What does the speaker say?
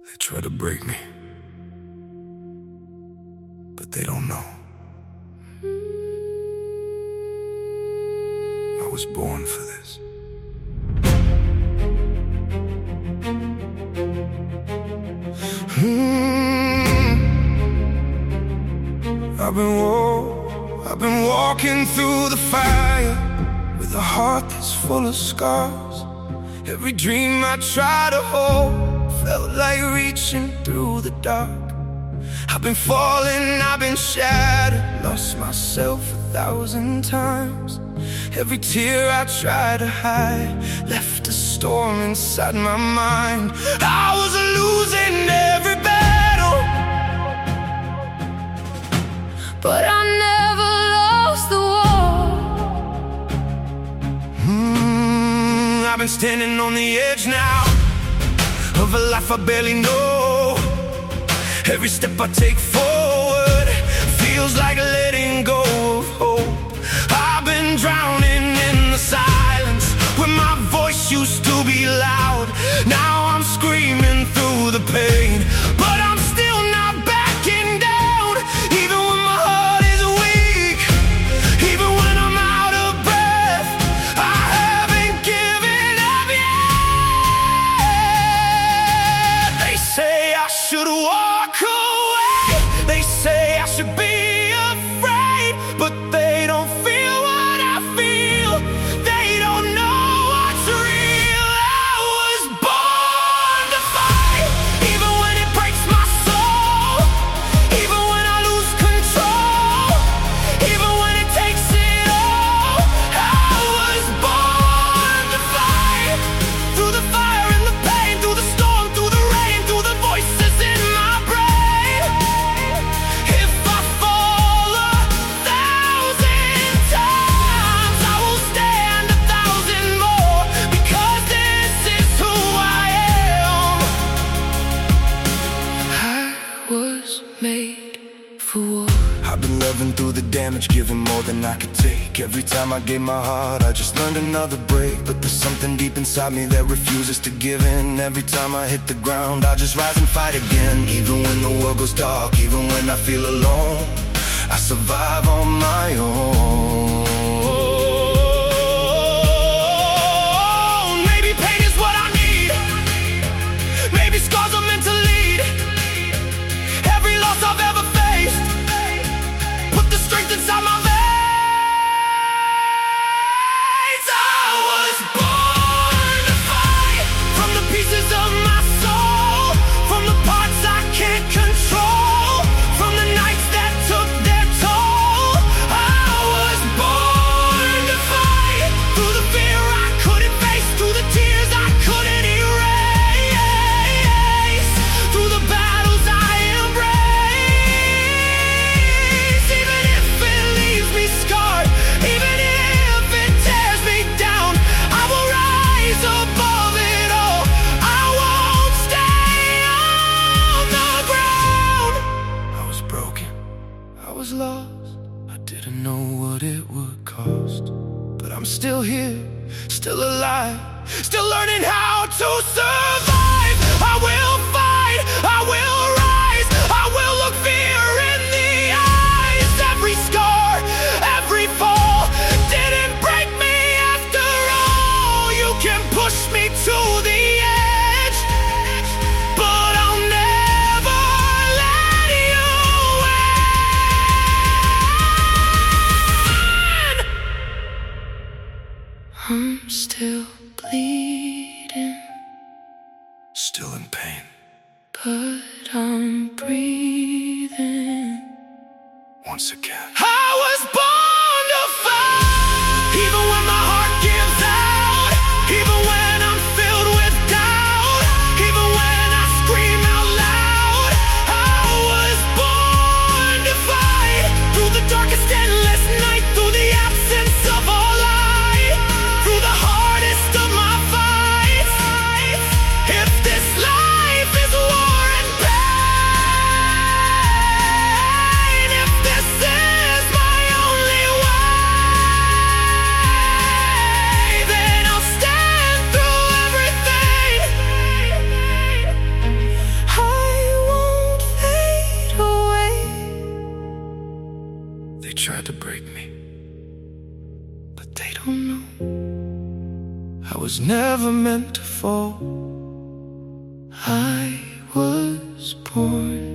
They try to break me, but they don't know. I was born for this. I've been walking through the fire with a heart that's full of scars. Every dream I tried to hold felt like reaching through the dark. I've been falling, I've been shattered, lost myself 1,000 times. Every tear I tried to hide left a storm inside my mind. I was losing every battle, but I never lost the war. I've been standing on the edge now of a life I barely know. Every step I take forward feels like letting go of hope. I've been drowning in the silence when my voice used to be loud. Now I'm screaming through the pain, but I'm still not backing down. Even when my heart is weak, even when I'm out of breath, I haven't given up yet. They say I should walk away, they say I should be afraid, but they don't feel what I feel. They don't know what's real. I was born to fight, even when it breaks my soul, even when I lose control, even when it takes it all. I was born to fight, through the fire and the pain, through the storm, through the rain, through the voices in my brain. If I fall 1,000 times, I will stand 1,000 more, because this is who I am. I was made for war. I've been loving through the damage, giving more than I could take. Every time I gave my heart, I just learned another break. But there's something deep inside me that refuses to give in. Every time I hit the ground, I just rise and fight again. Even when the world goes dark, even when I feel alone, I survive on my own. Maybe pain is what I need, maybe scars are meant to lead. Every loss I've ever faced put the strength inside my veins. I was born to fight, from the pieces of my soul, from the parts I can't control, from the nights that took their toll. I was born to fight, through the fear I couldn't face, through the tears I couldn't erase, through the battles I embrace. Even if it leaves me scarred, even if it tears me down, I will rise above it all. I won't stay on the ground. I was broken, I was lost, I didn't know what it would cost. But I'm still here, still alive, still learning how to survive. I will fight, I will rise, I will look fear in the eyes. Every scar, every fall didn't break me after all. You can push me to the edge, but I'll never let you win. I'm still bleeding, Still in pain, but I'm breathing. once again. I was born to fight, even when my heart gives out, even when I'm filled with doubt, even when I scream out loud. I was born to fight, through the darkest endless night, through the absence of all light, through the hardest of my fights. If this life is war and pain, if this is They tried to break me, but they don't know I was never meant to fall. I was born